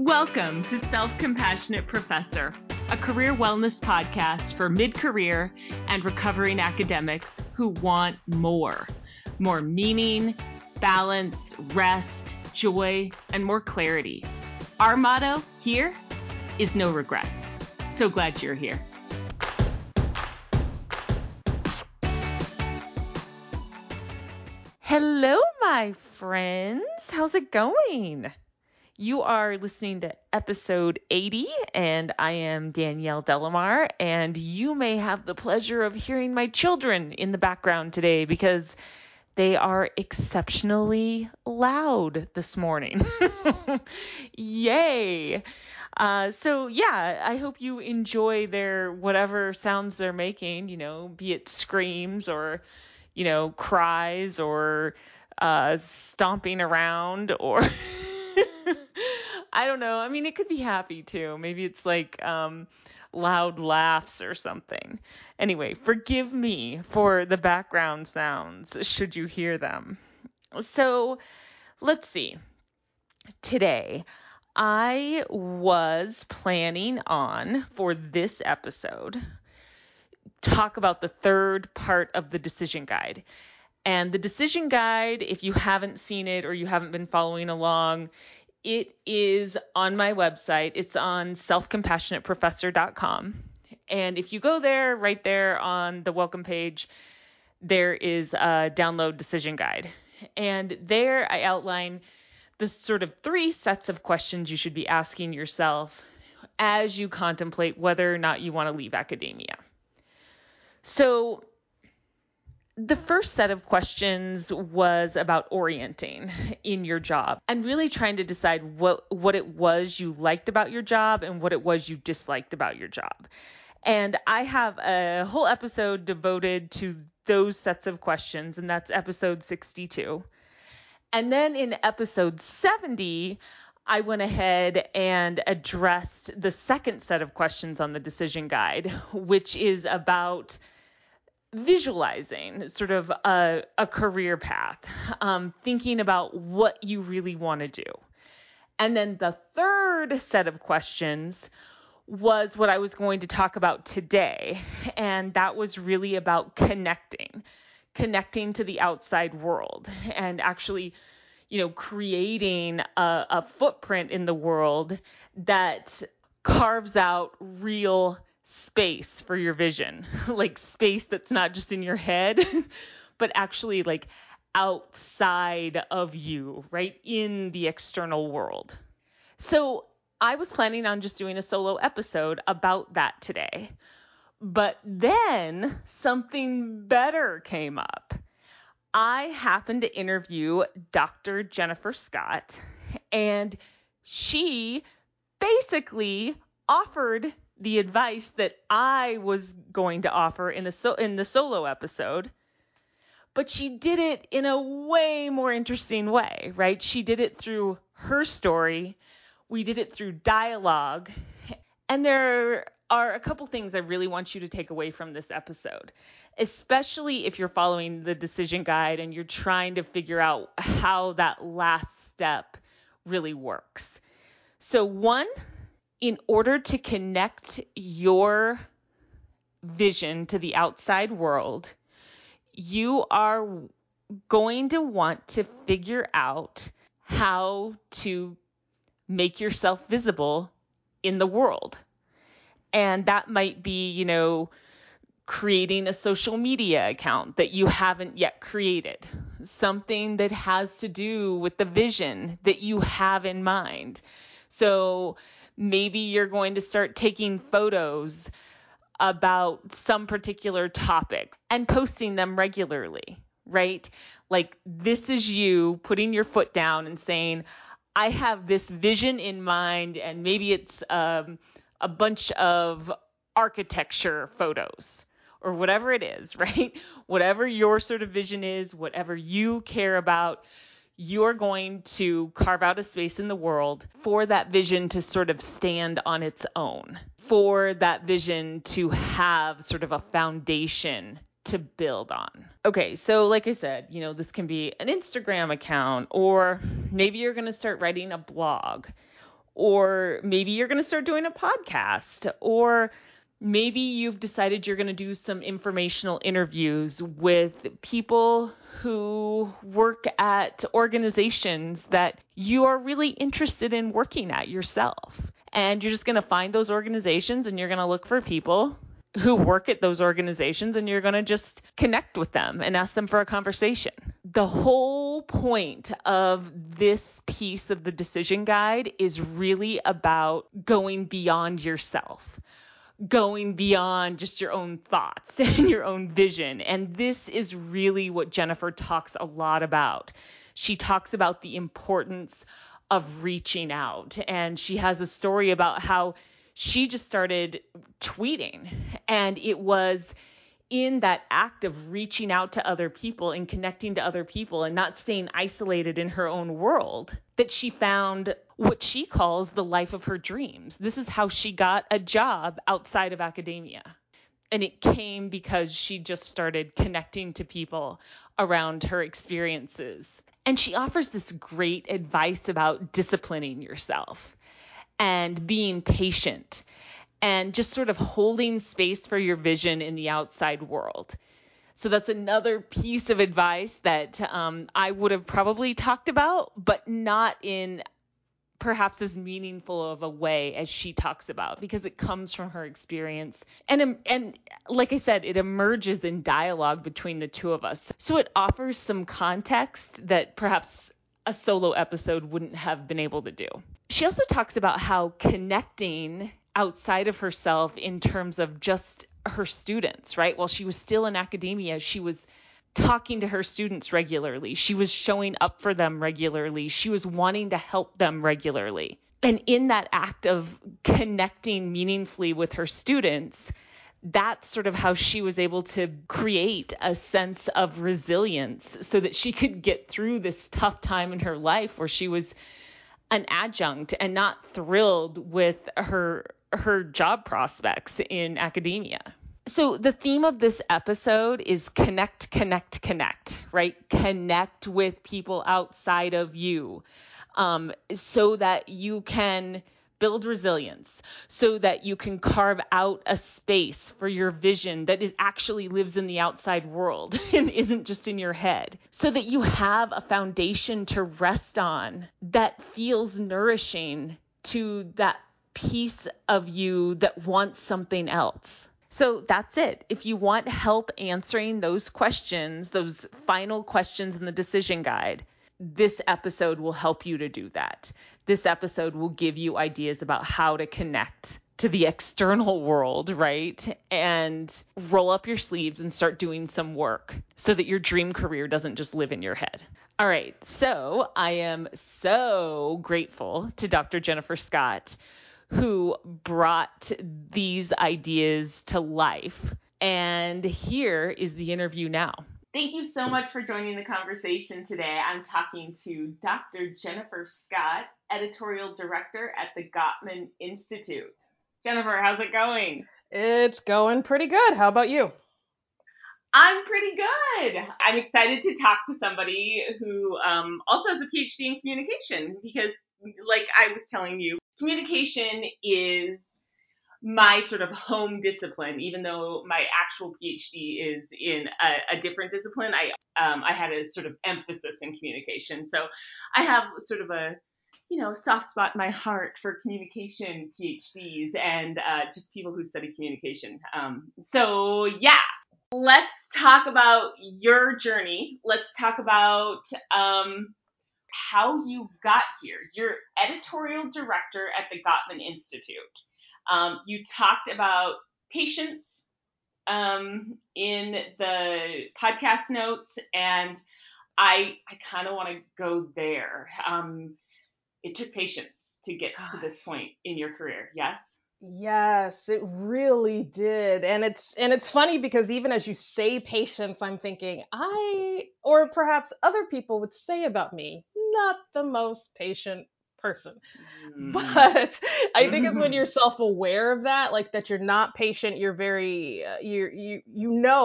Welcome to Self-Compassionate Professor, a career wellness podcast for mid-career and recovering academics who want more. More meaning, balance, rest, joy, and more clarity. Our motto here is no regrets. So glad you're here. Hello, my friends. How's it going? You are listening to episode 80, and I am Danielle Delamar, and you may have the pleasure of hearing my children in the background today because they are exceptionally loud this morning. Yay! I hope you enjoy their whatever sounds they're making, be it screams or, cries or stomping around or... I don't know. I mean, it could be happy too. Maybe it's like loud laughs or something. Anyway, forgive me for the background sounds should you hear them. So let's see. Today, I was planning on, for this episode, talk about the third part of the decision guide. And the decision guide, if you haven't seen it or you haven't been following along, it is on my website. It's on selfcompassionateprofessor.com. And if you go there, right there on the welcome page, there is a download decision guide. And there I outline the sort of 3 sets of questions you should be asking yourself as you contemplate whether or not you want to leave academia. So the first set of questions was about orienting in your job and really trying to decide what it was you liked about your job and what it was you disliked about your job. And I have a whole episode devoted to those sets of questions, and that's episode 62. And then in episode 70, I went ahead and addressed the second set of questions on the decision guide, which is about visualizing sort of a career path, thinking about what you really want to do. And then the third set of questions was what I was going to talk about today. And that was really about connecting to the outside world and actually, creating a footprint in the world that carves out real space for your vision, like space that's not just in your head, but actually like outside of you, right in the external world. So I was planning on just doing a solo episode about that today, but then something better came up. I happened to interview Dr. Jennifer Scott, and she basically offered the advice that I was going to offer in the solo episode, but she did it in a way more interesting way, right? She did it through her story. We did it through dialogue. And there are a couple things I really want you to take away from this episode, especially if you're following the decision guide and you're trying to figure out how that last step really works. So 1, in order to connect your vision to the outside world, you are going to want to figure out how to make yourself visible in the world. And that might be, creating a social media account that you haven't yet created, something that has to do with the vision that you have in mind. So maybe you're going to start taking photos about some particular topic and posting them regularly, right? Like this is you putting your foot down and saying, I have this vision in mind, and maybe it's a bunch of architecture photos or whatever it is, right? Whatever your sort of vision is, whatever you care about, you're going to carve out a space in the world for that vision to sort of stand on its own, for that vision to have sort of a foundation to build on. Okay, so like I said, this can be an Instagram account, or maybe you're going to start writing a blog, or maybe you're going to start doing a podcast, or maybe you've decided you're going to do some informational interviews with people who work at organizations that you are really interested in working at yourself. And you're just going to find those organizations and you're going to look for people who work at those organizations and you're going to just connect with them and ask them for a conversation. The whole point of this piece of the decision guide is really about going beyond yourself, going beyond just your own thoughts and your own vision. And this is really what Jennifer talks a lot about. She talks about the importance of reaching out. And she has a story about how she just started tweeting. And it was in that act of reaching out to other people and connecting to other people and not staying isolated in her own world that she found what she calls the life of her dreams. This is how she got a job outside of academia. And it came because she just started connecting to people around her experiences. And she offers this great advice about disciplining yourself and being patient and just sort of holding space for your vision in the outside world. So that's another piece of advice that I would have probably talked about, but not in perhaps as meaningful of a way as she talks about, because it comes from her experience. And like I said, it emerges in dialogue between the two of us. So it offers some context that perhaps a solo episode wouldn't have been able to do. She also talks about how connecting outside of herself in terms of just her students, right? While she was still in academia, she was talking to her students regularly. She was showing up for them regularly. She was wanting to help them regularly. And in that act of connecting meaningfully with her students, that's sort of how she was able to create a sense of resilience so that she could get through this tough time in her life where she was an adjunct and not thrilled with her job prospects in academia. So the theme of this episode is connect, connect, connect, right? Connect with people outside of you, so that you can build resilience, so that you can carve out a space for your vision that actually lives in the outside world and isn't just in your head, so that you have a foundation to rest on that feels nourishing to that piece of you that wants something else. So that's it. If you want help answering those questions, those final questions in the decision guide, this episode will help you to do that. This episode will give you ideas about how to connect to the external world, right? And roll up your sleeves and start doing some work so that your dream career doesn't just live in your head. All right. So I am so grateful to Dr. Jennifer Scott, who brought these ideas to life. And here is the interview now. Thank you so much for joining the conversation today. I'm talking to Dr. Jennifer Scott, Editorial Director at the Gottman Institute. Jennifer, how's it going? It's going pretty good. How about you? I'm pretty good. I'm excited to talk to somebody who also has a PhD in communication because, like I was telling you, communication is my sort of home discipline. Even though my actual PhD is in a different discipline, I had a sort of emphasis in communication. So I have sort of a soft spot in my heart for communication PhDs and just people who study communication. So yeah, let's talk about your journey. Let's talk about how you got here. You're editorial director at the Gottman Institute. You talked about patience in the podcast notes, and I kind of want to go there. It took patience to get to this point in your career, yes? Yes, it really did. And it's funny because even as you say patience, I'm thinking or perhaps other people would say about me, not the most patient person. But I think it's when you're self-aware of that, like that you're not patient, you're very you know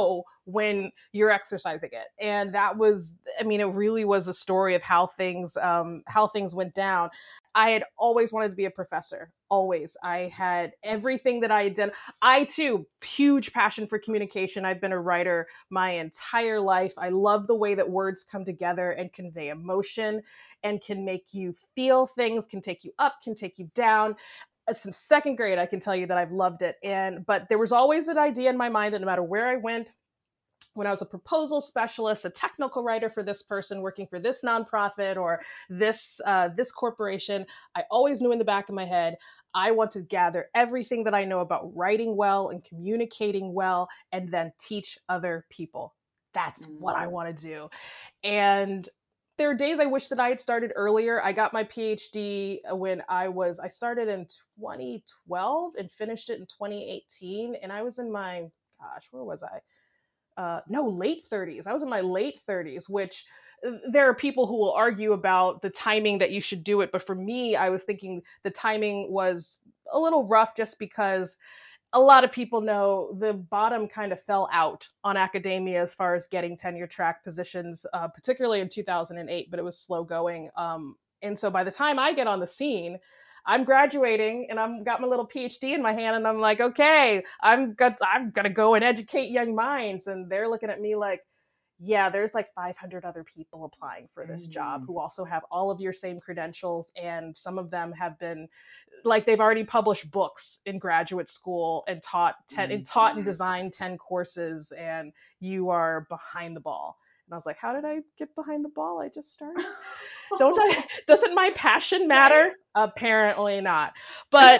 when you're exercising it. And that was, I mean, it really was a story of how things went down. I had always wanted to be a professor. Always. I had everything that I did. I too, huge passion for communication. I've been a writer my entire life. I love the way that words come together and convey emotion and can make you feel things, can take you up, can take you down. Since second grade, I can tell you that I've loved it. But there was always an idea in my mind that no matter where I went, when I was a proposal specialist, a technical writer for this person working for this nonprofit or this corporation, I always knew in the back of my head I want to gather everything that I know about writing well and communicating well, and then teach other people. That's what I want to do. And there are days I wish that I had started earlier. I got my PhD when I started in 2012 and finished it in 2018. And I was in my, gosh, where was I? No, late 30s. I was in my late 30s, which there are people who will argue about the timing that you should do it. But for me, I was thinking the timing was a little rough just because a lot of people know the bottom kind of fell out on academia as far as getting tenure track positions, particularly in 2008, but it was slow going. And so by the time I get on the scene, I'm graduating and I'm got my little PhD in my hand and I'm like, okay, I'm gonna go and educate young minds. And they're looking at me like, yeah, there's like 500 other people applying for this job who also have all of your same credentials, and some of them have been like they've already published books in graduate school and taught and designed 10 courses, and you are behind the ball. And I was like, how did I get behind the ball? I just started. Don't I? Doesn't my passion matter? Apparently not. But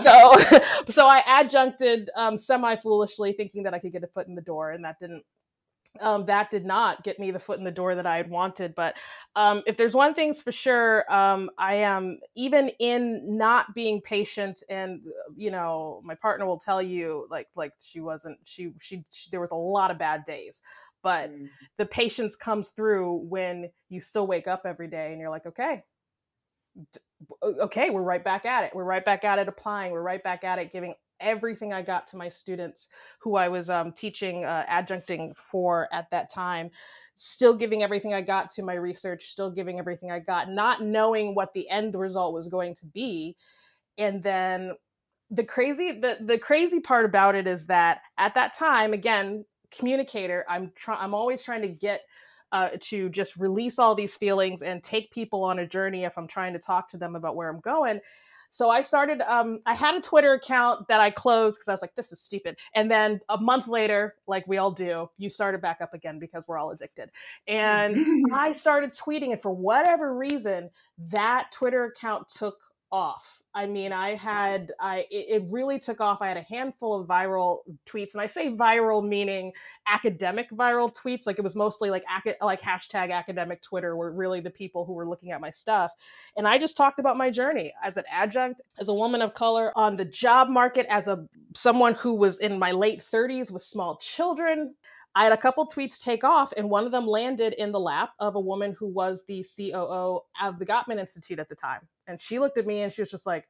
so I adjuncted semi foolishly, thinking that I could get a foot in the door, and that did not get me the foot in the door that I had wanted. But if there's one thing's for sure, I am, even in not being patient, and my partner will tell you, like she wasn't, she there was a lot of bad days, but the patience comes through when you still wake up every day and you're like, okay, we're right back at it. We're right back at it applying. We're right back at it giving everything I got to my students who I was teaching, adjuncting for at that time. Still giving everything I got to my research, still giving everything I got, not knowing what the end result was going to be. And then the crazy part about it is that at that time, again, communicator, I'm always trying to get to just release all these feelings and take people on a journey if I'm trying to talk to them about where I'm going. So I had a Twitter account that I closed because I was like, this is stupid. And then a month later, like we all do, you started back up again because we're all addicted. And I started tweeting, and for whatever reason, that Twitter account took off. I mean, it really took off. I had a handful of viral tweets, and I say viral meaning academic viral tweets. Like it was mostly like hashtag academic Twitter were really the people who were looking at my stuff. And I just talked about my journey as an adjunct, as a woman of color on the job market, as someone who was in my late 30s with small children. I had a couple tweets take off, and one of them landed in the lap of a woman who was the COO of the Gottman Institute at the time. And she looked at me and she was just like,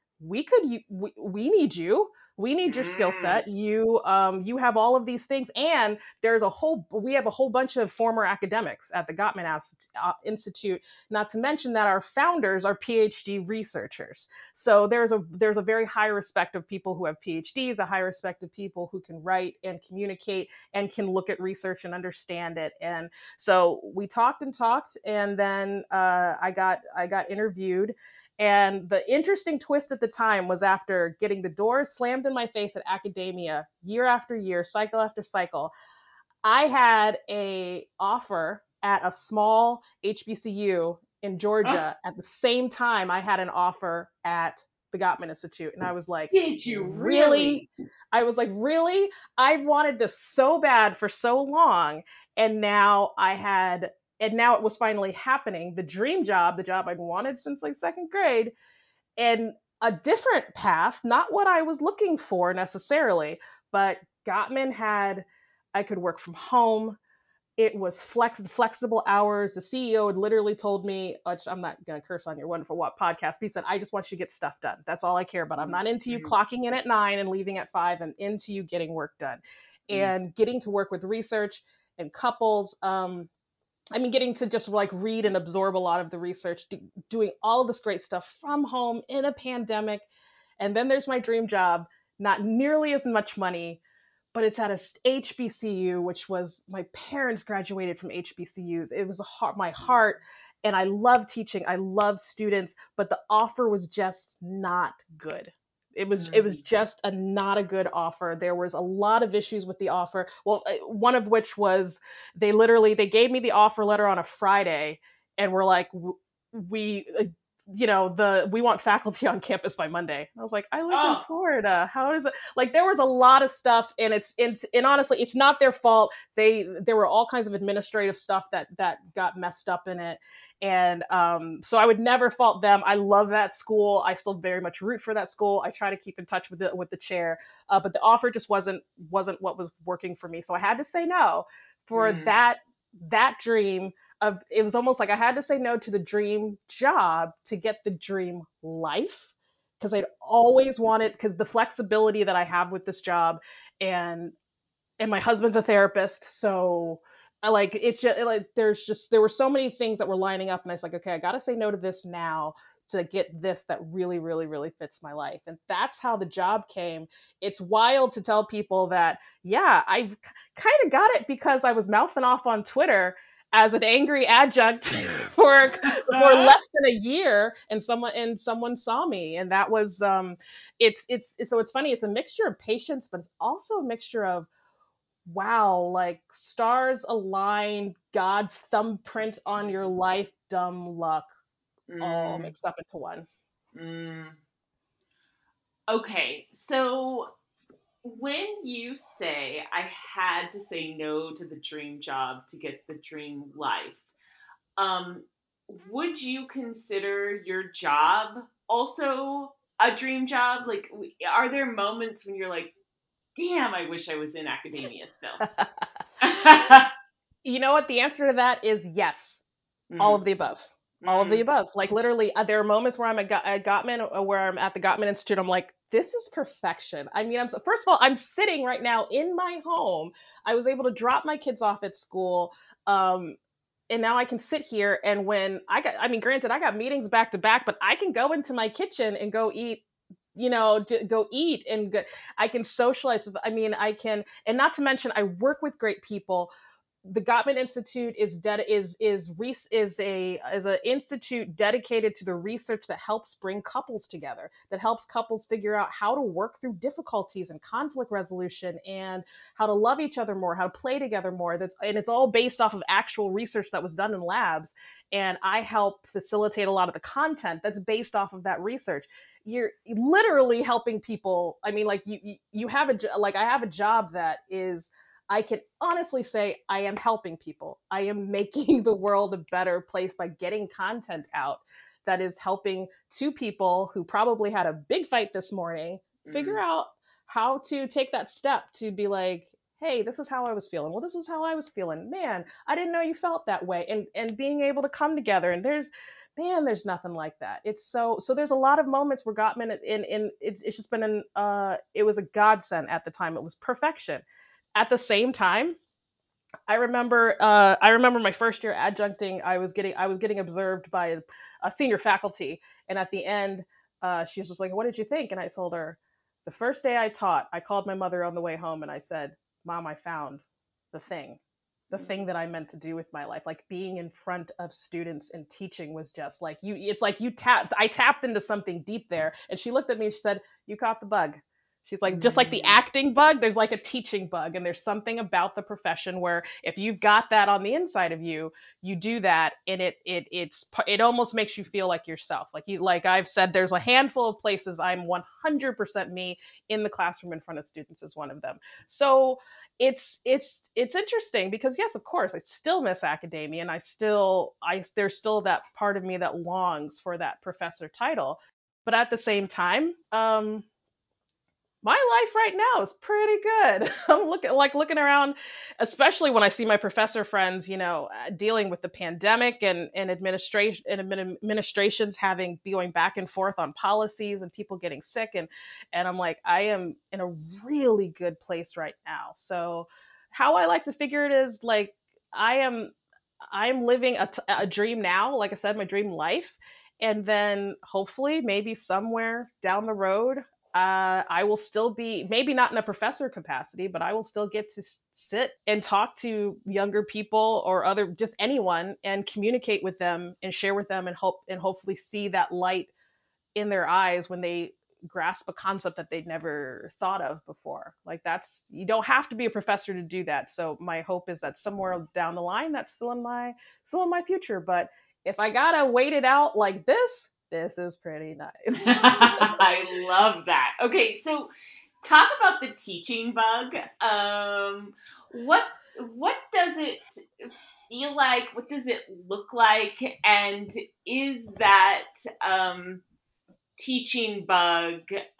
we need you. We need your skill set. You have all of these things, and we have a whole bunch of former academics at the Gottman Institute. Not to mention that our founders are PhD researchers. So there's a very high respect of people who have PhDs, a high respect of people who can write and communicate and can look at research and understand it. And so we talked and talked, and then I got interviewed. And the interesting twist at the time was, after getting the doors slammed in my face at academia year after year, cycle after cycle, I had a offer at a small HBCU in Georgia at the same time I had an offer at the Gottman Institute. And I was like, did you really? I was like, really? I wanted this so bad for so long. And now it was finally happening. The dream job, the job I'd wanted since like second grade, and a different path, not what I was looking for necessarily, but Gottman I could work from home. It was flexible hours. The CEO had literally told me, which I'm not going to curse on your wonderful podcast, but he said, I just want you to get stuff done. That's all I care about. I'm not into you clocking in at 9 and leaving at 5. I'm into you getting work done. Mm. and getting to work with research and couples. I mean, getting to just like read and absorb a lot of the research, doing all of this great stuff from home in a pandemic. And then there's my dream job, not nearly as much money, but it's at a HBCU, which was my parents graduated from HBCUs. It was my heart, and I love teaching. I love students, but the offer was just not good. It was Mm. just a not a good offer. There was a lot of issues with the offer. Well, one of which was they gave me the offer letter on a Friday, and were like, we we want faculty on campus by Monday. I was like, I live in Oh. Florida. How is it? Like there was a lot of stuff, and and honestly, it's not their fault. There were all kinds of administrative stuff that got messed up in it, and so I would never fault them. I love that school. I still very much root for that school. I try to keep in touch with the chair, but the offer just wasn't what was working for me. So I had to say no for Mm. that dream of it was almost like I had to say no to the dream job to get the dream life because I'd always wanted because the flexibility that I have with this job and my husband's a therapist, so I like it's just like there were so many things that were lining up, and I was like, okay, I got to say no to this now to get this that really, really, really fits my life, and that's how the job came. It's wild to tell people that, yeah, I kind of got it because I was mouthing off on Twitter as an angry adjunct for less than a year, and someone saw me, and that was so it's funny. It's a mixture of patience, but it's also a mixture of wow, like stars aligned, God's thumbprint on your life, dumb luck, all Mm. mixed up into one. Mm. Okay, so when you say I had to say no to the dream job to get the dream life, um, would you consider your job also a dream job? Like, are there moments when you're like, damn, I wish I was in academia still? You know what? The answer to that is yes. All Mm. of the above. All of the Mm. above. Like literally, there are moments where I'm at Gottman, where I'm at the Gottman Institute. I'm like, this is perfection. I mean, first of all, I'm sitting right now in my home. I was able to drop my kids off at school. Um, and now I can sit here and when I mean, granted, I got meetings back to back, but I can go into my kitchen and go eat, go eat and I can socialize. I mean, I can, and not to mention, I work with great people. The Gottman Institute is a institute dedicated to the research that helps bring couples together, that helps couples figure out how to work through difficulties and conflict resolution and how to love each other more, how to play together more. And it's all based off of actual research that was done in labs. And I help facilitate a lot of the content that's based off of that research. You're literally helping people. I mean, like you have like I have a job that is I can honestly say I am helping people. I am making the world a better place by getting content out that is helping two people who probably had a big fight this morning figure Mm. out how to take that step to be like, hey, this is how I was feeling. Well, this is how I was feeling. Man, I didn't know you felt that way. And being able to come together and there's nothing like that. It's so there's a lot of moments where Gottman in it's just been it was a godsend at the time. It was perfection at the same time, I remember my first year adjuncting. I was getting observed by a senior faculty, and at the end, she's just like, "What did you think?" And I told her, the first day I taught, I called my mother on the way home, and I said, "Mom, I found the thing." The thing that I meant to do with my life, like being in front of students and teaching was just like you, it's like I tapped into something deep there. And she looked at me and she said, you caught the bug. She's like, just like the Mm. acting bug, there's like a teaching bug. And there's something about the profession where if you've got that on the inside of you, you do that and it almost makes you feel like yourself. Like I've said, there's a handful of places I'm 100% me in the classroom in front of students is one of them. So it's interesting because yes, of course, I still miss academia and I there's still that part of me that longs for that professor title. But at the same time, My life right now is pretty good. I'm looking around, especially when I see my professor friends, dealing with the pandemic and administrations having going back and forth on policies and people getting sick, and I'm like, I am in a really good place right now. So how I like to figure it is like I am I'm living a dream now, like I said, my dream life. And then hopefully, maybe somewhere down the road, I will still be, maybe not in a professor capacity, but I will still get to sit and talk to younger people or other, just anyone, and communicate with them and share with them and hopefully see that light in their eyes when they grasp a concept that they'd never thought of before. Like that's, you don't have to be a professor to do that. So my hope is that somewhere down the line that's still in my future. But if I gotta wait it out like this is pretty nice. I love that. Okay, so talk about the teaching bug. What what does it feel like? What does it look like? And is that teaching bug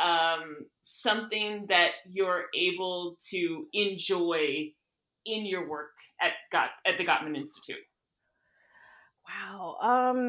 something that you're able to enjoy in your work at the Gottman Institute? Wow.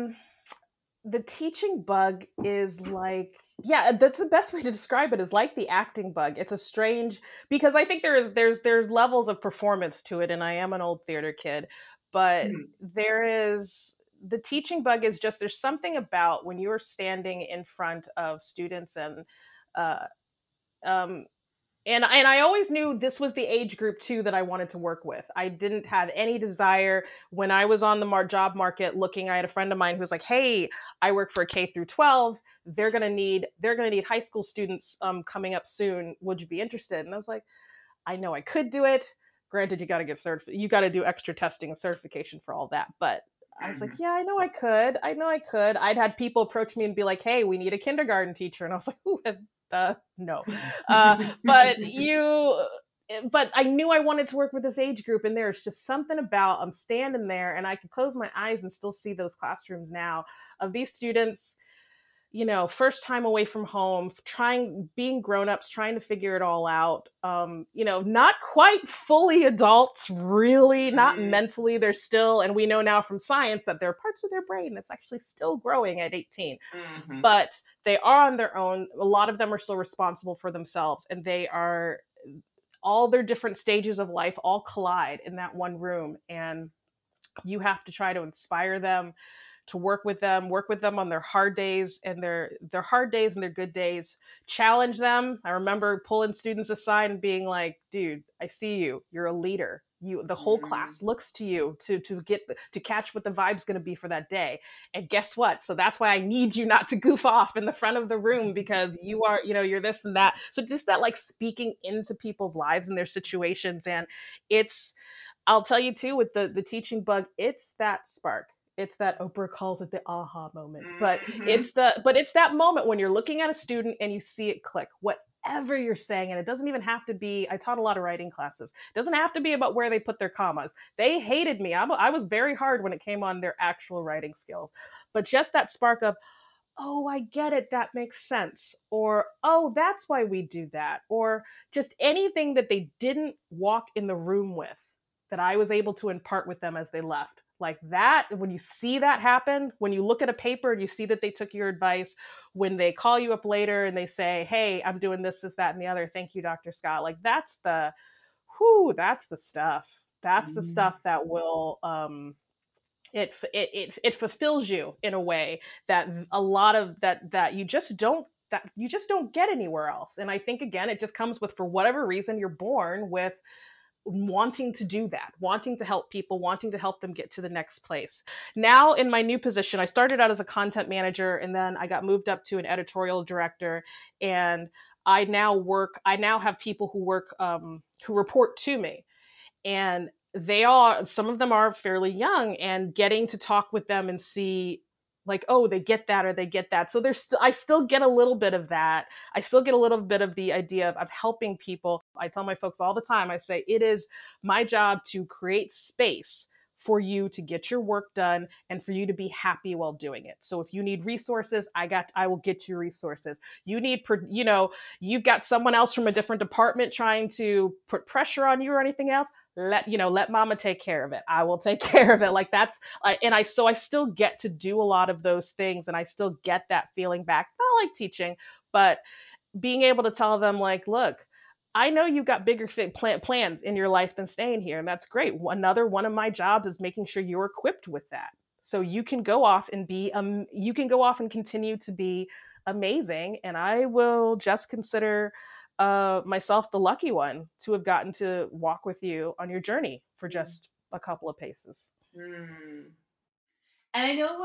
The teaching bug is like, yeah, that's the best way to describe it, is like the acting bug. It's a strange, because I think there's levels of performance to it, and I am an old theater kid, but Mhm. there is the teaching bug is just, there's something about when you're standing in front of students uh um and I always knew this was the age group too that I wanted to work with. I didn't have any desire when I was on the job market looking. I had a friend of mine who was like, "Hey, I work for K through 12. They're gonna need high school students coming up soon. Would you be interested?" And I was like, I know I could do it. Granted, you got to get you got to do extra testing and certification for all that. But I was like, Mhm. yeah, I know I could. I know I could. I'd had people approach me and be like, hey, we need a kindergarten teacher. And I was like, ooh, no. Uh, but but I knew I wanted to work with this age group, and there's just something about I'm standing there and I can close my eyes and still see those classrooms now of these students, first time away from home, being grown-ups, trying to figure it all out. Not quite fully adults, really, not Mhm. mentally. They're still, and we know now from science that there are parts of their brain that's actually still growing at 18. Mhm. But they are on their own. A lot of them are still responsible for themselves, and they are all their different stages of life all collide in that one room, and you have to try to inspire them, to work with them on their hard days and their hard days and their good days, challenge them. I remember pulling students aside and being like, dude, I see you. You're a leader. The whole Mhm. class looks to you to catch what the vibe's going to be for that day. And guess what? So that's why I need you not to goof off in the front of the room, because you're this and that. So just that, like, speaking into people's lives and their situations. And it's I'll tell you too, with the teaching bug, it's that spark. It's that Oprah calls it the aha moment. But Mhm. it's that moment when you're looking at a student and you see it click. Whatever you're saying, and it doesn't even have to be. I taught a lot of writing classes. It doesn't have to be about where they put their commas. They hated me. I was very hard when it came on their actual writing skills. But just that spark of, oh, I get it, that makes sense. Or, oh, that's why we do that. Or just anything that they didn't walk in the room with, that I was able to impart with them as they left. Like that, when you see that happen, when you look at a paper and you see that they took your advice, when they call you up later and they say, hey, I'm doing this, that, and the other. Thank you, Dr. Scott. Like that's the stuff. That's the Mhm. stuff that will it fulfills you in a way that a lot of that you just don't get anywhere else. And I think, again, it just comes with, for whatever reason, you're born with wanting to do that, wanting to help people, wanting to help them get to the next place. Now in my new position, I started out as a content manager, and then I got moved up to an editorial director. And I now have people who report to me, and some of them are fairly young, and getting to talk with them and see, like, oh, they get that or they get that. So I still get a little bit of that. I still get a little bit of the idea of helping people. I tell my folks all the time, I say it is my job to create space for you to get your work done and for you to be happy while doing it. So if you need resources, I will get you resources. You need, you've got someone else from a different department trying to put pressure on you or anything else. Let mama take care of it. I will take care of it. Like that's, so I still get to do a lot of those things, and I still get that feeling back. I like teaching, but being able to tell them like, look, I know you've got bigger plans in your life than staying here, and that's great. Another one of my jobs is making sure you're equipped with that, so you can go off and you can go off and continue to be amazing. And I will just consider myself the lucky one to have gotten to walk with you on your journey for just a couple of paces. Mm. And I know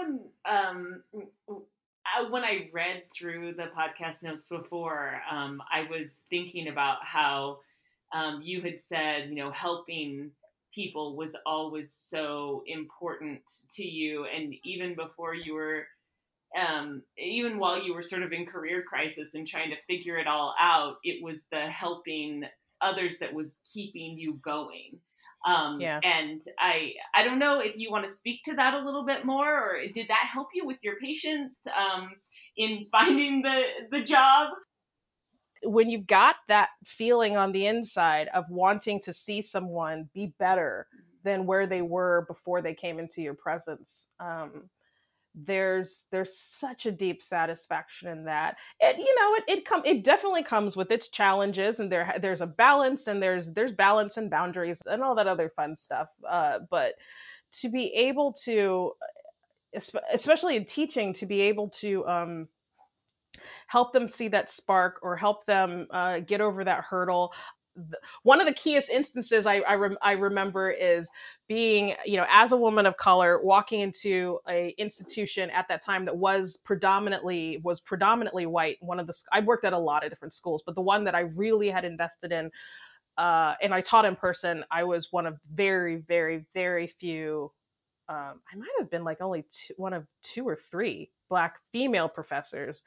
when I read through the podcast notes before, I was thinking about how you had said, helping people was always so important to you, and even before you were, even while you were sort of in career crisis and trying to figure it all out, it was the helping others that was keeping you going. Yeah. And I don't know if you want to speak to that a little bit more, or did that help you with your patients in finding the job? When you've got that feeling on the inside of wanting to see someone be better than where they were before they came into your presence, there's such a deep satisfaction in that. And it definitely comes with its challenges, and there's a balance, and there's balance and boundaries and all that other fun stuff. But to be able to, especially in teaching, to be able to help them see that spark or help them get over that hurdle. One of the keyest instances I remember is being, as a woman of color, walking into a institution at that time that was predominantly white. I worked at a lot of different schools, but the one that I really had invested in, and I taught in person, I was one of very, very, very few. I might have been like only one of two or three Black female professors,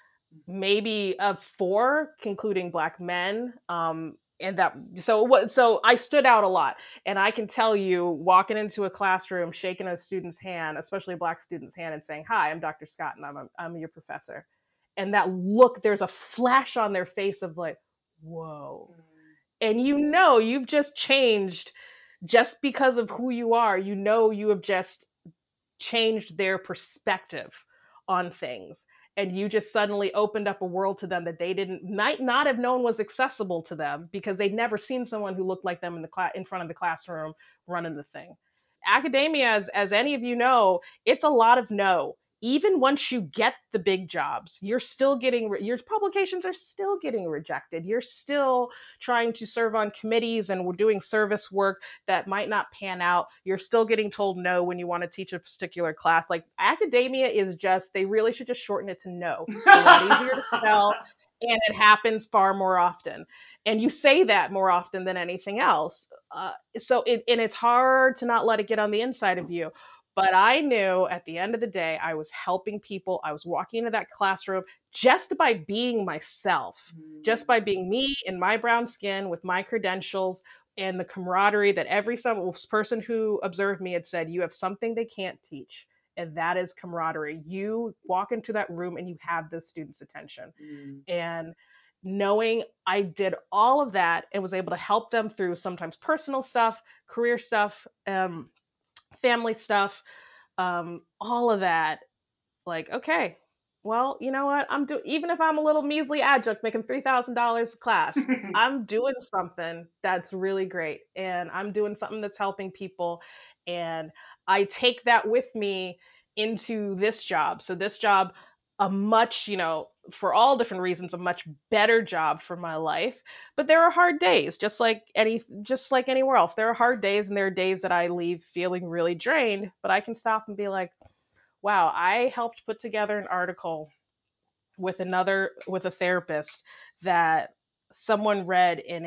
maybe of four, concluding Black men. And that, so I stood out a lot. And I can tell you, walking into a classroom, shaking a student's hand, especially a Black student's hand, and saying, "Hi, I'm Dr. Scott, and I'm your professor." And that look, there's a flash on their face of like, whoa. And you've just changed just because of who you are. You have just changed their perspective on things, and you just suddenly opened up a world to them that they didn't might not have known was accessible to them because they'd never seen someone who looked like them in front of the classroom running the thing. Academia, as any of you know, it's a lot of no. Even once you get the big jobs, you're still getting your publications are still getting rejected. You're still trying to serve on committees, and we're doing service work that might not pan out. You're still getting told no when you want to teach a particular class. Like, academia is just, they really should just shorten it to no. It's a lot easier to spell, and it happens far more often. And you say that more often than anything else. And it's hard to not let it get on the inside of you. But I knew at the end of the day, I was helping people. I was walking into that classroom just by being myself, just by being me in my brown skin with my credentials, and the camaraderie that every person who observed me had said, "You have something they can't teach." And that is camaraderie. You walk into that room and you have the student's attention. Mm. And knowing I did all of that and was able to help them through sometimes personal stuff, career stuff, family stuff, all of that, like, okay, well, you know what? Even if I'm a little measly adjunct making $3,000 a class, I'm doing something that's really great, and I'm doing something that's helping people, and I take that with me into this job. So this job, a much, for all different reasons, a much better job for my life. But there are hard days, just like anywhere else. There are hard days, and there are days that I leave feeling really drained, but I can stop and be like, wow, I helped put together an article with a therapist that someone read, and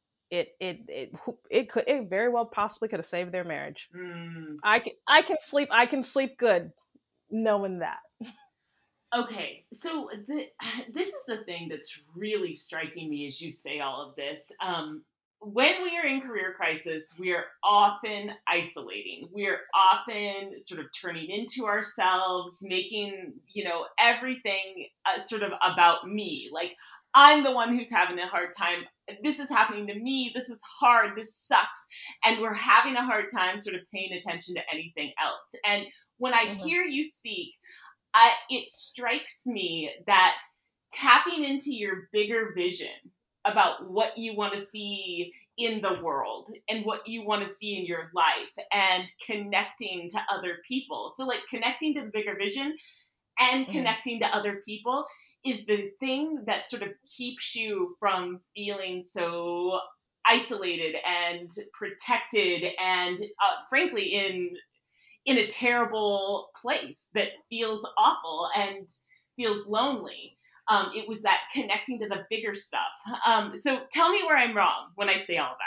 it very well possibly could have saved their marriage. Mm. I can sleep good knowing that. Okay, so this is the thing that's really striking me as you say all of this. when we are in career crisis, we are often isolating. We are often sort of turning into ourselves, making, everything sort of about me. Like, I'm the one who's having a hard time. This is happening to me. This is hard. This sucks. And we're having a hard time sort of paying attention to anything else. And when I Mhm. hear you speak, it strikes me that tapping into your bigger vision about what you want to see in the world and what you want to see in your life and connecting to other people. So, like, connecting to the bigger vision and Mhm. connecting to other people is the thing that sort of keeps you from feeling so isolated and protected and frankly in a terrible place that feels awful and feels lonely. It was that connecting to the bigger stuff. So tell me where I'm wrong when I say all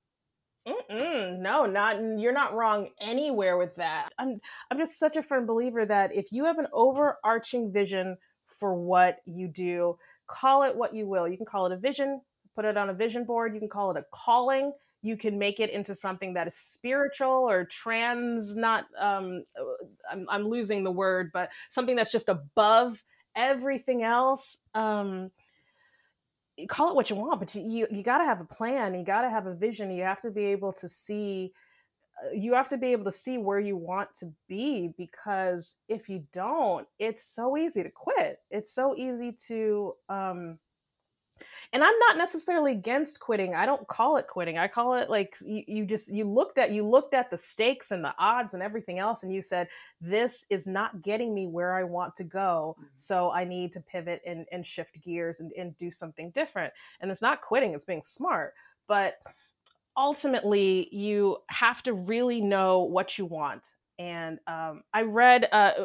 No, you're not wrong anywhere with that. I'm just such a firm believer that if you have an overarching vision for what you do, call it what you will. You can call it a vision, put it on a vision board. You can call it a calling. You can make it into something that is spiritual or trans. Not I'm losing the word, but something that's just above everything else. Call it what you want, but you got to have a plan. You got to have a vision. You have to be able to see. You have to be able to see where you want to be, because if you don't, it's so easy to quit. It's so easy to and I'm not necessarily against quitting. I don't call it quitting. I call it like you looked at the stakes and the odds and everything else, and you said, this is not getting me where I want to go, that. so I need to pivot and shift gears and do something different. And it's not quitting, it's being smart. But ultimately you have to really know what you want. And I read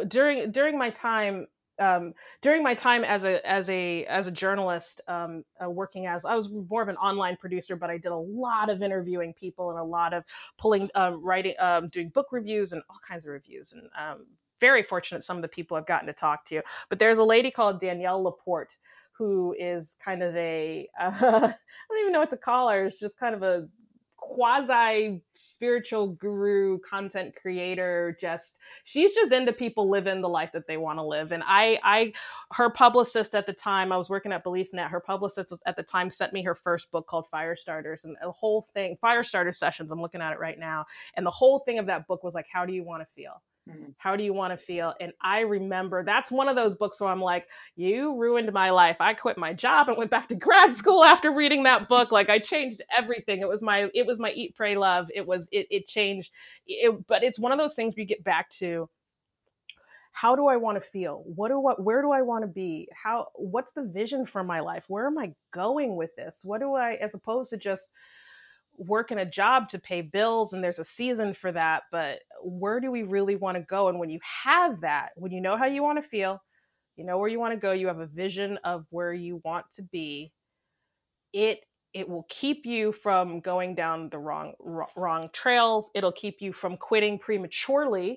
um, during my time as a journalist, working as I was more of an online producer, but I did a lot of interviewing people and a lot of pulling writing, doing book reviews and all kinds of reviews. And very fortunate some of the people I've gotten to talk to. But there's a lady called Danielle Laporte who is kind of a I don't even know what to call her. It's just kind of a quasi spiritual guru, content creator. Just she's just into people living the life that they want to live. And her publicist at the time, I was working at BeliefNet. Her publicist at the time sent me her first book called Firestarters, and the whole thing, Firestarter Sessions. I'm looking at it right now, and the whole thing of that book was like, how do you want to feel? Mm-hmm. How do you want to feel? And I remember that's one of those books where I'm like, you ruined my life. I quit my job and went back to grad school after reading that book. Like, I changed everything. It was my eat, pray, love. It changed it. But it's one of those things we get back to, how do I want to feel? Where do I want to be? What's the vision for my life? Where am I going with this? What do I, as opposed to just working a job to pay bills, and there's a season for that, but where do we really want to go? And when you have that, when you know how you want to feel, you know where you want to go, you have a vision of where you want to be, it it will keep you from going down the wrong trails. It'll keep you from quitting prematurely.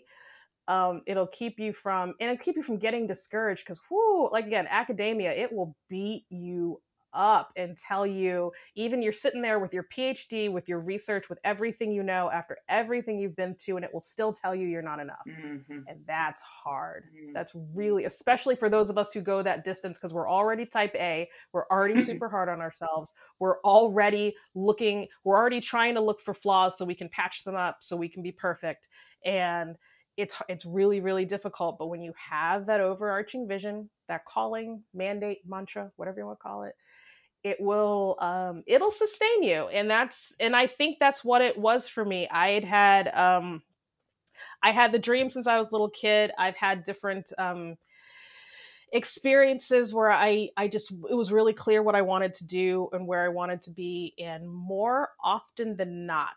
It'll keep you from getting discouraged, because whoo, like, again, academia, it will beat you up and tell you, even you're sitting there with your PhD, with your research, with everything you know, after everything you've been to, and it will still tell you you're not enough. Mm-hmm. And that's hard. Mm-hmm. That's really, especially for those of us who go that distance, because we're already type A, we're already super hard on ourselves. We're already trying to look for flaws so we can patch them up so we can be perfect. And it's really, really difficult. But when you have that overarching vision, that calling, mandate, mantra, whatever you want to call it, it'll sustain you. And I think that's what it was for me. I had the dream since I was a little kid. I've had different experiences where I just, it was really clear what I wanted to do and where I wanted to be. And more often than not,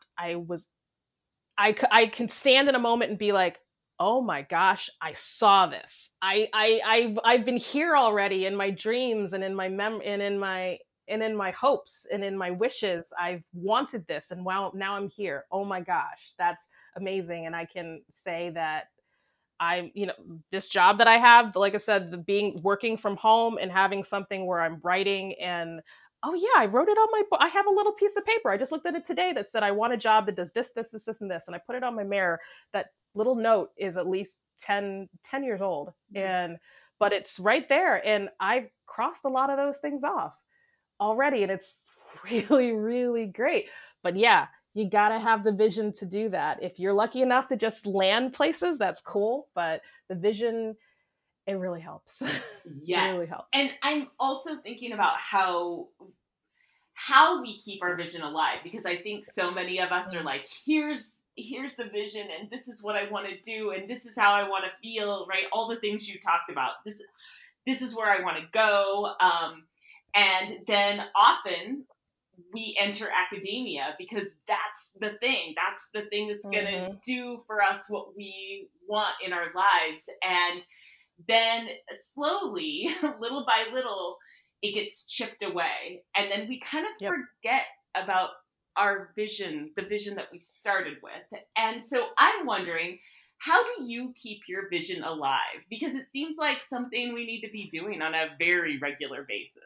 I can stand in a moment and be like, oh my gosh, I saw this. I've been here already in my dreams and in my and in my hopes and in my wishes. I've wanted this, and wow, now I'm here. Oh my gosh, that's amazing. And I can say that this job that I have, like I said, the being working from home and having something where I'm writing and Oh yeah, I wrote it on my book. I have a little piece of paper. I just looked at it today that said I want a job that does this, and this, and I put it on my mirror. That little note is at least 10 years old, and but it's right there, and I've crossed a lot of those things off already, and it's really, really great. But yeah, you gotta have the vision to do that. If you're lucky enough to just land places, that's cool. But the vision, it really helps. It Yes. really helps. And I'm also thinking about how we keep our vision alive, because I think so many of us are Mm. like, here's the vision, and this is what I want to do, and this is how I want to feel, right? All the things you talked about. This is where I want to go. And then often we enter academia because that's the thing that's going to Mhm. do for us what we want in our lives. And then slowly, little by little, it gets chipped away. And then we kind of Yep. forget about our vision, the vision that we started with. And so I'm wondering, how do you keep your vision alive? Because it seems like something we need to be doing on a very regular basis.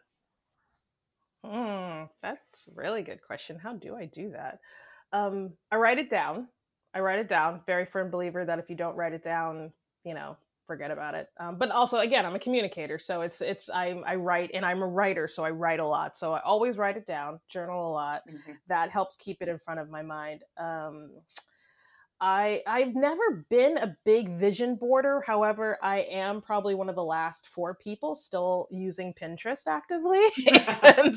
That's a really good question. How do I do that? I write it down. I write it down. Very firm believer that if you don't write it down, you know, forget about it. But also, again, I'm a communicator, so I write, and I'm a writer, so I write a lot. So I always write it down, journal a lot. Mm-hmm. That helps keep it in front of my mind. I've never been a big vision boarder. However, I am probably one of the last four people still using Pinterest actively, and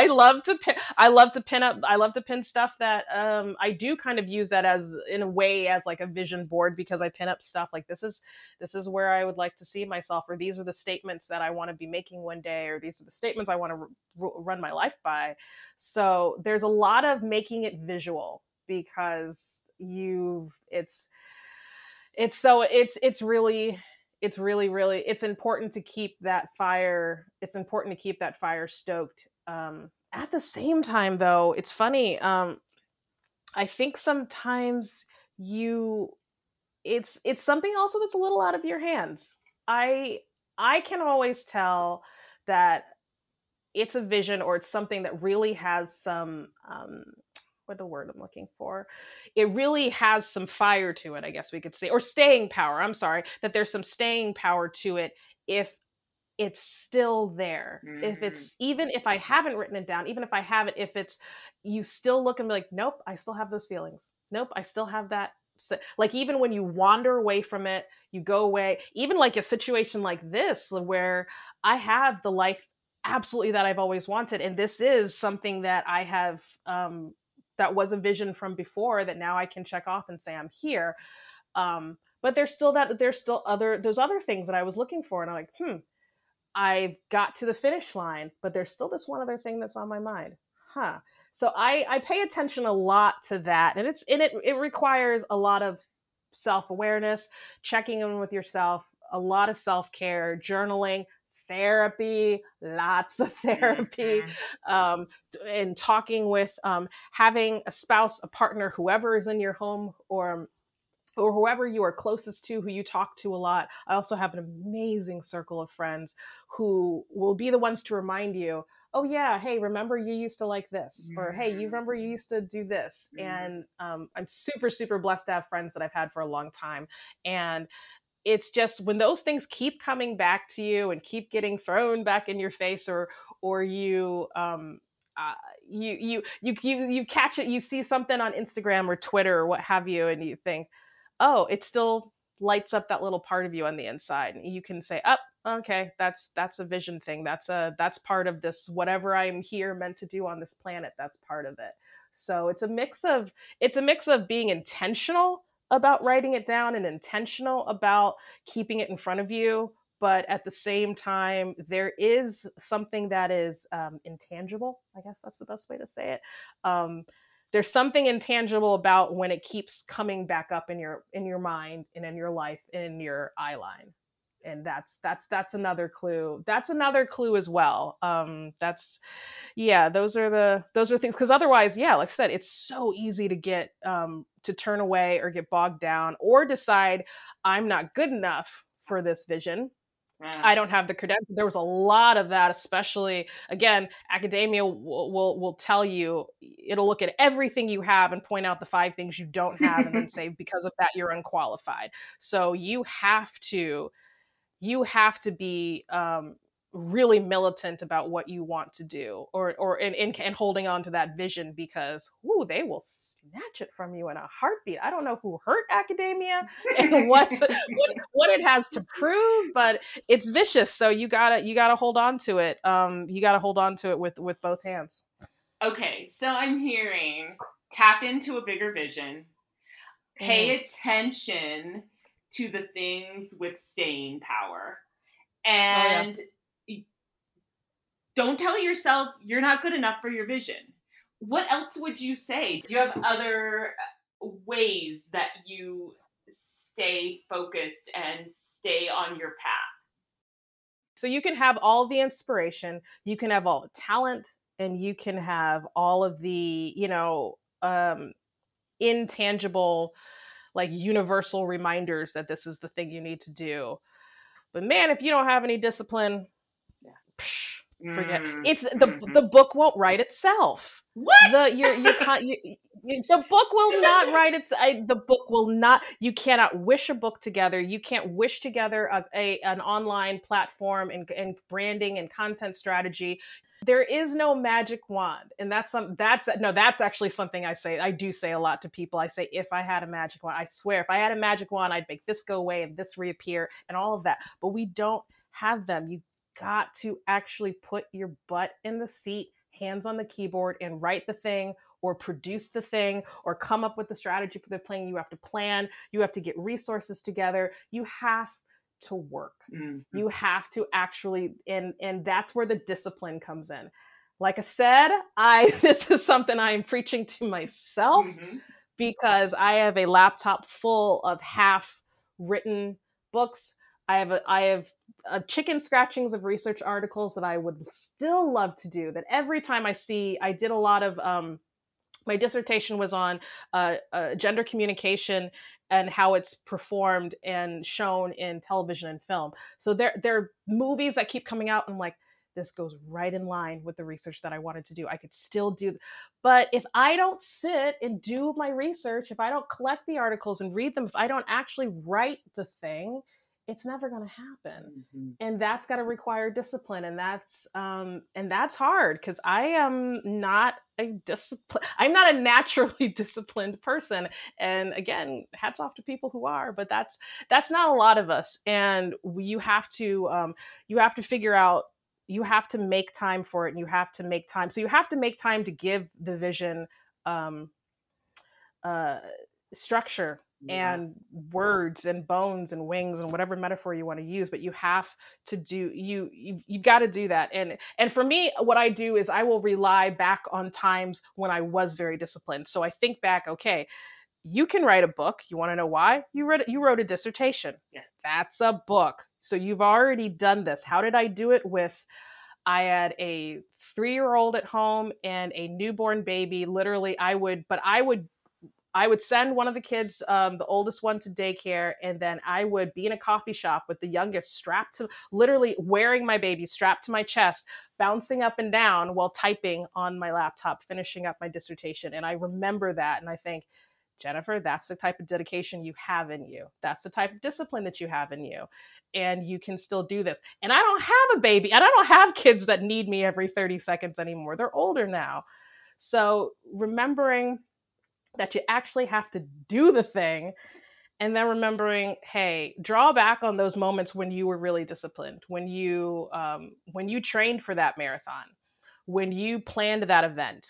I love to pin stuff that I do kind of use that as in a way as like a vision board, because I pin up stuff like this is where I would like to see myself, or these are the statements that I want to be making one day, or these are the statements I want to run my life by. So there's a lot of making it visual, because it's really it's important to keep that fire, stoked. At the same time though, it's funny, I think sometimes you it's something also that's a little out of your hands. I i can always tell that it's a vision, or it's something that really has some what the word I'm looking for. It really has some fire to it, I guess we could say, or staying power. I'm sorry, that there's some staying power to it if it's still there. If Mm-hmm. it's, even if I haven't written it down, even if I haven't, if it's, you still look and be like, nope, I still have those feelings. Nope, I still have that. Like even when you wander away from it, you go away. Even like a situation like this, where I have the life absolutely that I've always wanted, and this is something that I have, that was a vision from before, that now I can check off and say I'm here. But there's still other those other things that I was looking for, and I'm like, I've got to the finish line, but there's still this one other thing that's on my mind. Huh. So I pay attention a lot to that. And it requires a lot of self-awareness, checking in with yourself, a lot of self-care, journaling, therapy, lots of therapy, Mm-hmm. um, and talking with, having a spouse, a partner, whoever is in your home, or whoever you are closest to, who you talk to a lot. I also have an amazing circle of friends who will be the ones to remind you, oh yeah, hey, remember you used to like this, or hey, you remember you used to do this. Mm-hmm. And I'm super, super blessed to have friends that I've had for a long time. And it's just when those things keep coming back to you and keep getting thrown back in your face, or uh, you catch it, you see something on Instagram or Twitter or what have you, and you think, oh, it still lights up that little part of you on the inside, and you can say, oh, okay, that's a vision thing, that's part of this, whatever I'm here meant to do on this planet, that's part of it. So it's a mix of being intentional about writing it down, and intentional about keeping it in front of you, but at the same time there is something that is, intangible, I guess that's the best way to say it. um, there's something intangible about when it keeps coming back up in your mind and in your life and in your eye line. And that's another clue, as well. That's Yeah, those are things, because otherwise, yeah, like I said, it's so easy to get, to turn away or get bogged down or decide I'm not good enough for this vision, I don't have the credentials. There was a lot of that, especially again, academia will tell you, it'll look at everything you have and point out the 5 things you don't have, and then say because of that you're unqualified. So you have to be really militant about what you want to do, or holding on to that vision, because they will snatch it from you in a heartbeat. I don't know who hurt academia and what it has to prove, but it's vicious. So you gotta hold on to it. You gotta hold on to it with both hands. Okay, so I'm hearing tap into a bigger vision, Mm. pay attention to the things with staying power, Oh yeah. and don't tell yourself you're not good enough for your vision. What else would you say? Do you have other ways that you stay focused and stay on your path? So you can have all the inspiration, you can have all the talent, and you can have all of the, intangible, like universal reminders that this is the thing you need to do. But man, if you don't have any discipline, forget. It's Mm-hmm. the book won't write itself. What? The book will not write the book will not. You cannot wish a book together. You can't wish together an online platform and branding and content strategy. There is no magic wand, and that's actually something I do say a lot to people. I say, if I had a magic wand, I swear, if I had a magic wand, I'd make this go away and this reappear and all of that. But we don't have them. You got to actually put your butt in the seat, hands on the keyboard, and write the thing, or produce the thing, or come up with the strategy for the thing. You have to plan, you have to get resources together, you have to work. Mm-hmm. You have to actually, and that's where the discipline comes in. Like I said, I this is something I am preaching to myself, Mm-hmm. because I have a laptop full of half written books. I have chicken scratchings of research articles that I would still love to do. That every time I did a lot of my dissertation was on gender communication and how it's performed and shown in television and film. So there are movies that keep coming out, and I'm like, this goes right in line with the research that I wanted to do. I could still do, but if I don't sit and do my research, if I don't collect the articles and read them, if I don't actually write the thing, it's never going to happen. Mm-hmm. And that's got to require discipline, and that's hard, because I am not I'm not a naturally disciplined person. And again, hats off to people who are, but that's not a lot of us. And you have to figure out, you have to make time for it, and you have to make time. So you have to make time to give the vision um, uh, structure Yeah. and words and bones and wings and whatever metaphor you want to use. But you have to do you've got to do that. And for me, what I do is I will rely back on times when I was very disciplined. So I think back, okay, you can write a book. You want to know why? You wrote a dissertation. Yes. That's a book. So you've already done this. How did I do it? With I had a 3-year-old at home and a newborn baby. Literally, I would send one of the kids, the oldest one, to daycare, and then I would be in a coffee shop with the youngest strapped to, literally wearing my baby strapped to my chest, bouncing up and down while typing on my laptop, finishing up my dissertation. And I remember that, and I think, Jennifer, that's the type of dedication you have in you. That's the type of discipline that you have in you. And you can still do this. And I don't have a baby, and I don't have kids that need me every 30 seconds anymore. They're older now. So remembering that you actually have to do the thing, and then remembering, hey, draw back on those moments when you were really disciplined, when you trained for that marathon, when you planned that event,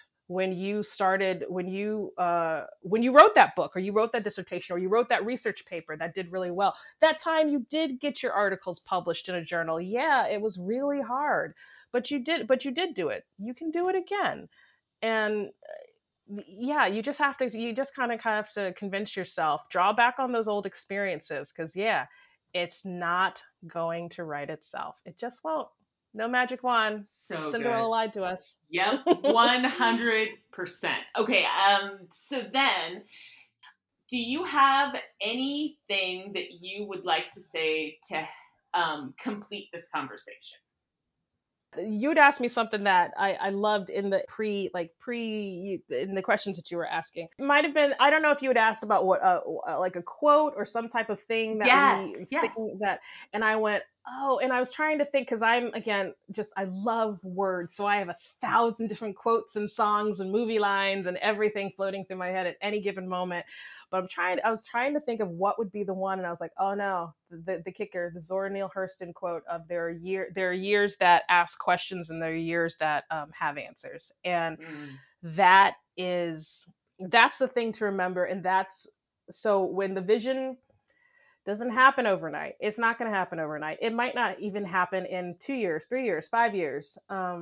when you wrote that book, or you wrote that dissertation, or you wrote that research paper that did really well. That time you did get your articles published in a journal. Yeah, it was really hard, but you did do it. You can do it again. And yeah, you just kind of have to convince yourself, draw back on those old experiences, because yeah, it's not going to write itself. It just won't. No magic wand. So good. Cinderella lied to us. Yep, 100%. Okay, so then, do you have anything that you would like to say to complete this conversation? You'd asked me something that I loved in the in the questions that you were asking. It might have been, I don't know if you had asked about what like a quote or some type of thing that Yes, we yes. thing that, and I went, oh, and I was trying to think, because I'm, again, just, I love words, so I have 1,000 different quotes and songs and movie lines and everything floating through my head at any given moment. But I was trying to think of what would be the one, and I was like, oh no, the kicker, the Zora Neale Hurston quote of there are years that ask questions and there are years that have answers, and that is that's the thing to remember, and that's, so when the vision doesn't happen overnight, it's not going to happen overnight. It might not even happen in 2 years, 3 years, 5 years,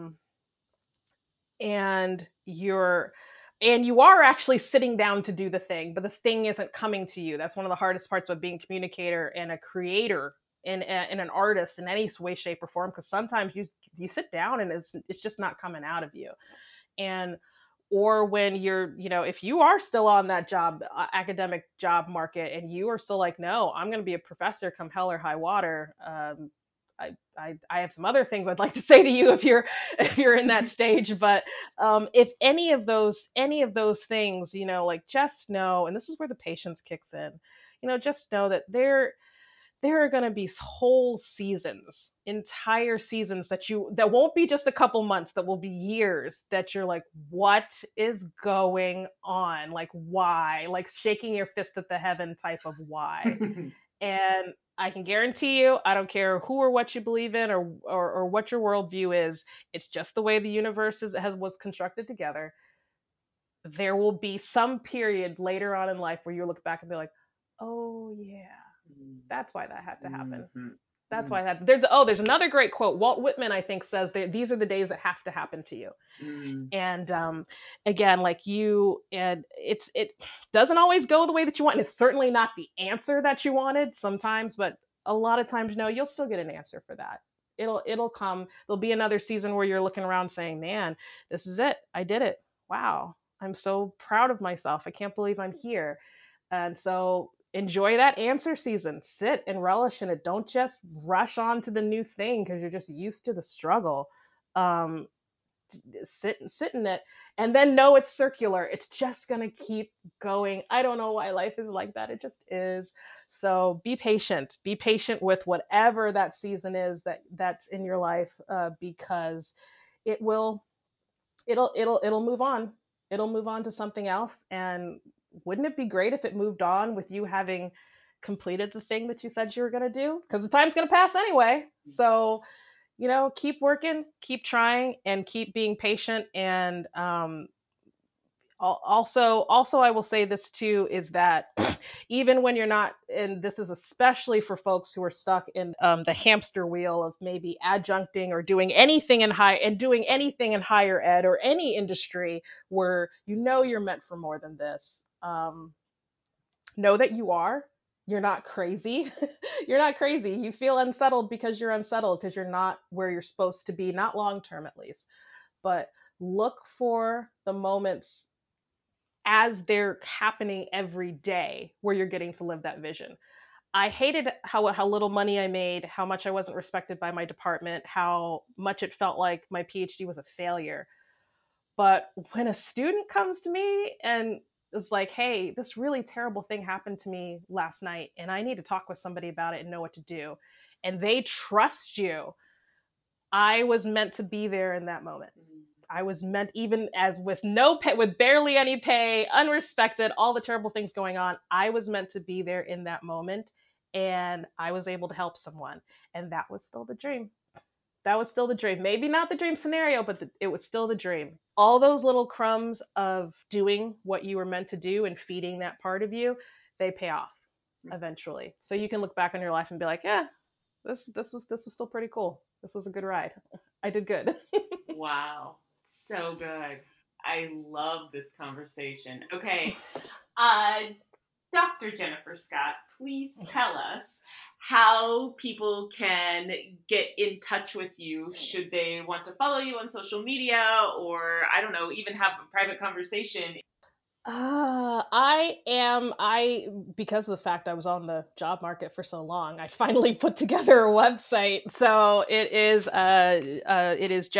and you are actually sitting down to do the thing, but the thing isn't coming to you. That's one of the hardest parts of being a communicator and a creator, in an artist in any way, shape, or form, because sometimes you sit down and it's just not coming out of you. And or when you're, if you are still on that job, academic job market, and you are still like, no, I'm going to be a professor come hell or high water. I have some other things I'd like to say to you if you're in that stage. But if any of those things, like, just know, and this is where the patience kicks in, just know that there are going to be whole seasons, entire seasons, that won't be just a couple months, that will be years, that you're like, what is going on? Like, why? Like shaking your fist at the heaven type of why. And I can guarantee you, I don't care who or what you believe in, or what your worldview is, it's just the way the universe was constructed together. There will be some period later on in life where you look back and be like, oh yeah, that's why that had to happen. That's why that. There's another great quote. Walt Whitman, I think, says that these are the days that have to happen to you. And again, like, and it doesn't always go the way that you want, and it's certainly not the answer that you wanted sometimes, but a lot of times, no, you'll still get an answer for that. It'll come. There'll be another season where you're looking around saying, man, this is it. I did it. Wow. I'm so proud of myself. I can't believe I'm here. And so enjoy that answer season. Sit and relish in it. Don't just rush on to the new thing because you're just used to the struggle. Um, sit in it, and then know it's circular. It's just gonna keep going. I don't know why life is like that. It just is. So be patient. Be patient with whatever that season is that's in your life, because it will it'll move on. It'll move on to something else. And wouldn't it be great if it moved on with you having completed the thing that you said you were going to do? Because the time's going to pass anyway. So, keep working, keep trying, and keep being patient. And also, I will say this too, is that even when you're not, and this is especially for folks who are stuck in the hamster wheel of maybe adjuncting or doing anything in higher ed or any industry where you're meant for more than this. Know that you're not crazy. You're not crazy. You feel unsettled because you're unsettled, because you're not where you're supposed to be, not long term at least. But look for the moments as they're happening every day where you're getting to live that vision. I hated how little money I made, how much I wasn't respected by my department, how much it felt like my PhD was a failure. But when a student comes to me and is like, hey, this really terrible thing happened to me last night, and I need to talk with somebody about it and know what to do, and they trust you, I was meant to be there in that moment. I was meant, even as with no pay, with barely any pay, unrespected, all the terrible things going on, I was meant to be there in that moment, and I was able to help someone. And that was still the dream. That was still the dream. Maybe not the dream scenario, but it was still the dream. All those little crumbs of doing what you were meant to do and feeding that part of you, they pay off eventually. So you can look back on your life and be like, yeah, this was still pretty cool. This was a good ride. I did good. Wow. So good. I love this conversation. Okay. Dr. Jennifer Scott, please tell us how people can get in touch with you should they want to follow you on social media, or, I don't know, even have a private conversation. Because of the fact I was on the job market for so long, I finally put together a website. So it is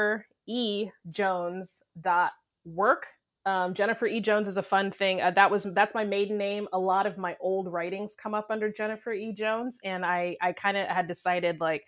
jenniferejones.work. Jennifer E. Jones is a fun thing. That's my maiden name. A lot of my old writings come up under Jennifer E. Jones, and I kind of had decided, like,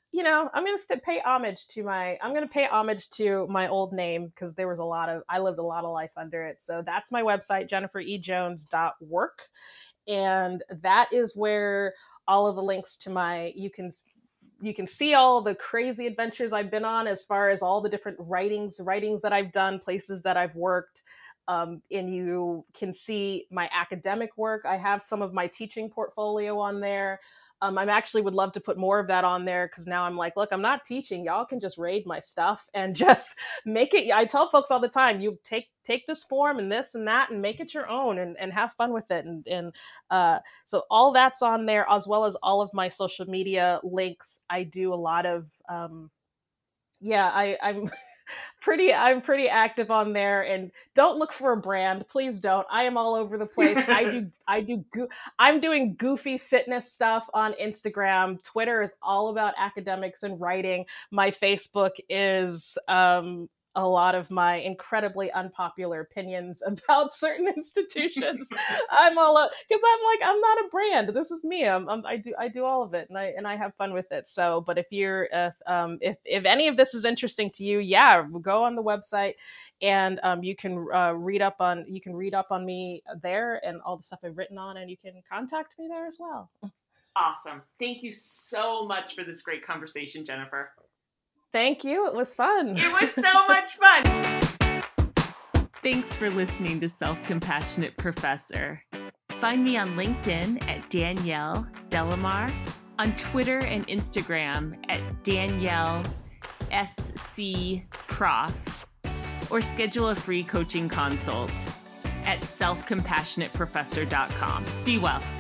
I'm gonna pay homage to my old name because I lived a lot of life under it. So that's my website, jenniferejones.work, and that is where all of the links to my you can see all the crazy adventures I've been on as far as all the different writings that I've done, places that I've worked. And you can see my academic work. I have some of my teaching portfolio on there. I actually would love to put more of that on there because now I'm like, look, I'm not teaching. Y'all can just raid my stuff and just make it. I tell folks all the time, you take this form and this and that and make it your own and have fun with it. So all that's on there, as well as all of my social media links. I do a lot of yeah, I'm I'm pretty active on there, and don't look for a brand, please don't. I am all over the place. I'm doing goofy fitness stuff on Instagram. Twitter is all about academics and writing. My Facebook is a lot of my incredibly unpopular opinions about certain institutions. I'm all because I'm like, I'm not a brand. This is me. I do all of it, and I have fun with it. So, but if any of this is interesting to you, yeah, go on the website, and you can read up on me there and all the stuff I've written on, and you can contact me there as well. Awesome. Thank you so much for this great conversation, Jennifer. Thank you. It was fun. It was so much fun. Thanks for listening to Self-Compassionate Professor. Find me on LinkedIn at Danielle Delamar, on Twitter and Instagram at Danielle SC Prof, or schedule a free coaching consult at selfcompassionateprofessor.com. Be well.